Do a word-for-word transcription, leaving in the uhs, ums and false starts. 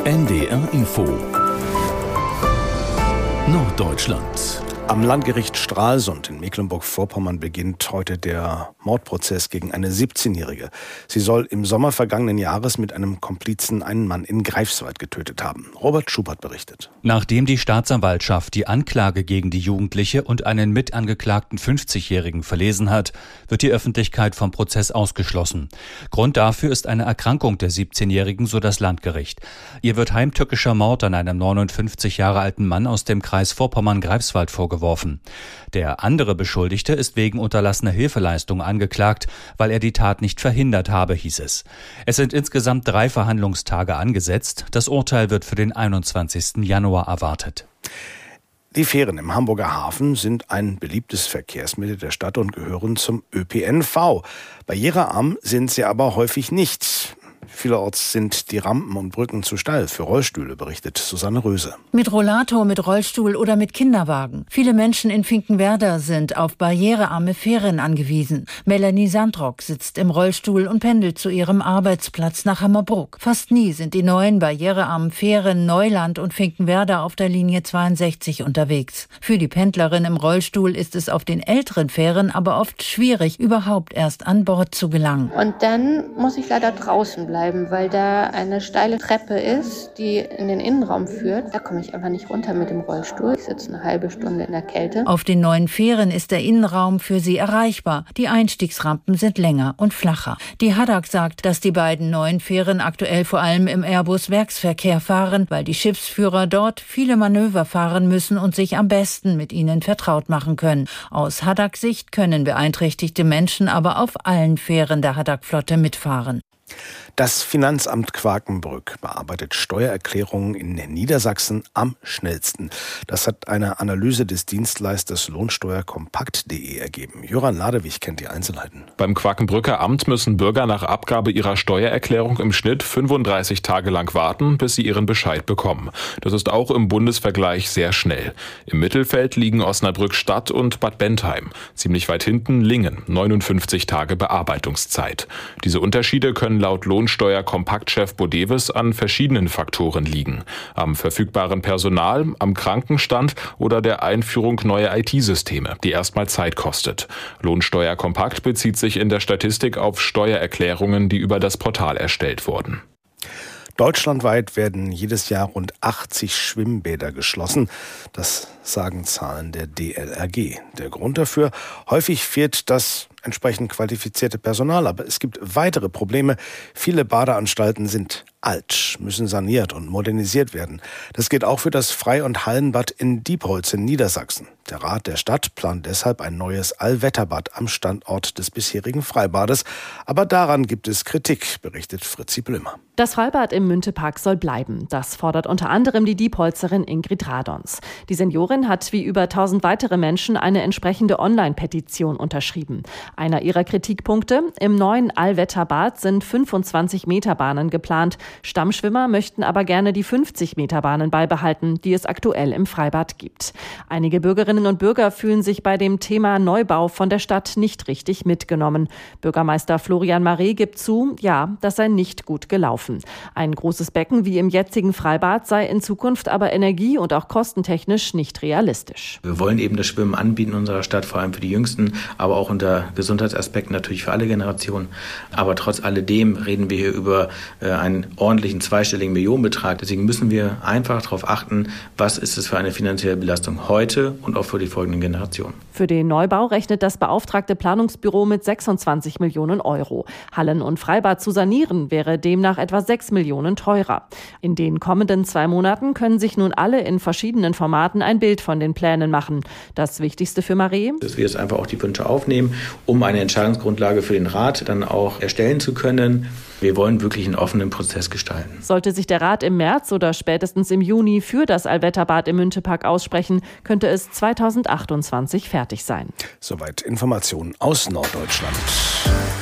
N D R Info Norddeutschland. Am Landgericht Stralsund in Mecklenburg-Vorpommern beginnt heute der Mordprozess gegen eine siebzehnjährige. Sie soll im Sommer vergangenen Jahres mit einem Komplizen einen Mann in Greifswald getötet haben. Robert Schubert berichtet. Nachdem die Staatsanwaltschaft die Anklage gegen die Jugendliche und einen mitangeklagten fünfzigjährigen verlesen hat, wird die Öffentlichkeit vom Prozess ausgeschlossen. Grund dafür ist eine Erkrankung der siebzehnjährigen, so das Landgericht. Ihr wird heimtückischer Mord an einem neunundfünfzig Jahre alten Mann aus dem Kreis Vorpommern-Greifswald vorgeworfen. Der andere Beschuldigte ist wegen unterlassener Hilfeleistung angeklagt, weil er die Tat nicht verhindert habe, hieß es. Es sind insgesamt drei Verhandlungstage angesetzt. Das Urteil wird für den einundzwanzigsten Januar erwartet. Die Fähren im Hamburger Hafen sind ein beliebtes Verkehrsmittel der Stadt und gehören zum Ö P N V. Barrierearm sind sie aber häufig nicht. Vielerorts sind die Rampen und Brücken zu steil für Rollstühle, berichtet Susanne Röse. Mit Rollator, mit Rollstuhl oder mit Kinderwagen. Viele Menschen in Finkenwerder sind auf barrierearme Fähren angewiesen. Melanie Sandrock sitzt im Rollstuhl und pendelt zu ihrem Arbeitsplatz nach Hammerbrook. Fast nie sind die neuen barrierearmen Fähren Neuland und Finkenwerder auf der Linie zweiundsechzig unterwegs. Für die Pendlerin im Rollstuhl ist es auf den älteren Fähren aber oft schwierig, überhaupt erst an Bord zu gelangen. Und dann muss ich leider draußen bleiben, weil da eine steile Treppe ist, die in den Innenraum führt. Da komme ich einfach nicht runter mit dem Rollstuhl. Ich sitze eine halbe Stunde in der Kälte. Auf den neuen Fähren ist der Innenraum für sie erreichbar. Die Einstiegsrampen sind länger und flacher. Die Haddock sagt, dass die beiden neuen Fähren aktuell vor allem im Airbus-Werksverkehr fahren, weil die Schiffsführer dort viele Manöver fahren müssen und sich am besten mit ihnen vertraut machen können. Aus Haddock-Sicht können beeinträchtigte Menschen aber auf allen Fähren der Haddock-Flotte mitfahren. Das Finanzamt Quakenbrück bearbeitet Steuererklärungen in Niedersachsen am schnellsten. Das hat eine Analyse des Dienstleisters Lohnsteuerkompakt punkt de ergeben. Jöran Ladewig kennt die Einzelheiten. Beim Quakenbrücker Amt müssen Bürger nach Abgabe ihrer Steuererklärung im Schnitt fünfunddreißig Tage lang warten, bis sie ihren Bescheid bekommen. Das ist auch im Bundesvergleich sehr schnell. Im Mittelfeld liegen Osnabrück Stadt und Bad Bentheim. Ziemlich weit hinten Lingen, neunundfünfzig Tage Bearbeitungszeit. Diese Unterschiede können laut Lohnsteuerkompakt-Chef Bodewes an verschiedenen Faktoren liegen. Am verfügbaren Personal, am Krankenstand oder der Einführung neuer I T-Systeme, die erstmal Zeit kostet. Lohnsteuerkompakt bezieht sich in der Statistik auf Steuererklärungen, die über das Portal erstellt wurden. Deutschlandweit werden jedes Jahr rund achtzig Schwimmbäder geschlossen. Das sagen Zahlen der D L R G. Der Grund dafür: häufig fehlt das entsprechend qualifizierte Personal. Aber es gibt weitere Probleme. Viele Badeanstalten sind alt, müssen saniert und modernisiert werden. Das gilt auch für das Frei- und Hallenbad in Diepholz in Niedersachsen. Der Rat der Stadt plant deshalb ein neues Allwetterbad am Standort des bisherigen Freibades. Aber daran gibt es Kritik, berichtet Fritzi Blömer. Das Freibad im Müntepark soll bleiben. Das fordert unter anderem die Diepholzerin Ingrid Radons. Die Seniorin hat wie über tausend weitere Menschen eine entsprechende Online-Petition unterschrieben. Einer ihrer Kritikpunkte: im neuen Allwetterbad sind fünfundzwanzig Meter Bahnen geplant. Stammschwimmer möchten aber gerne die fünfzig Meter Bahnen beibehalten, die es aktuell im Freibad gibt. Einige Bürgerinnen und Bürger fühlen sich bei dem Thema Neubau von der Stadt nicht richtig mitgenommen. Bürgermeister Florian Maré gibt zu, ja, das sei nicht gut gelaufen. Ein großes Becken wie im jetzigen Freibad sei in Zukunft aber energie- und auch kostentechnisch nicht realistisch. Wir wollen eben das Schwimmen anbieten in unserer Stadt, vor allem für die Jüngsten, aber auch unter Gesundheitsaspekten natürlich für alle Generationen. Aber trotz alledem reden wir hier über äh, einen ordentlichen zweistelligen Millionenbetrag. Deswegen müssen wir einfach darauf achten, was ist es für eine finanzielle Belastung heute und auch für die folgenden Generationen. Für den Neubau rechnet das beauftragte Planungsbüro mit sechsundzwanzig Millionen Euro. Hallen und Freibad zu sanieren wäre demnach etwa sechs Millionen teurer. In den kommenden zwei Monaten können sich nun alle in verschiedenen Formaten ein Bild von den Plänen machen. Das Wichtigste für Maré: dass wir jetzt einfach auch die Wünsche aufnehmen, um eine Entscheidungsgrundlage für den Rat dann auch erstellen zu können. Wir wollen wirklich einen offenen Prozess gestalten. Sollte sich der Rat im März oder spätestens im Juni für das Allwetterbad im Müntepark aussprechen, könnte es zweitausendachtundzwanzig fertig sein. Soweit Informationen aus Norddeutschland.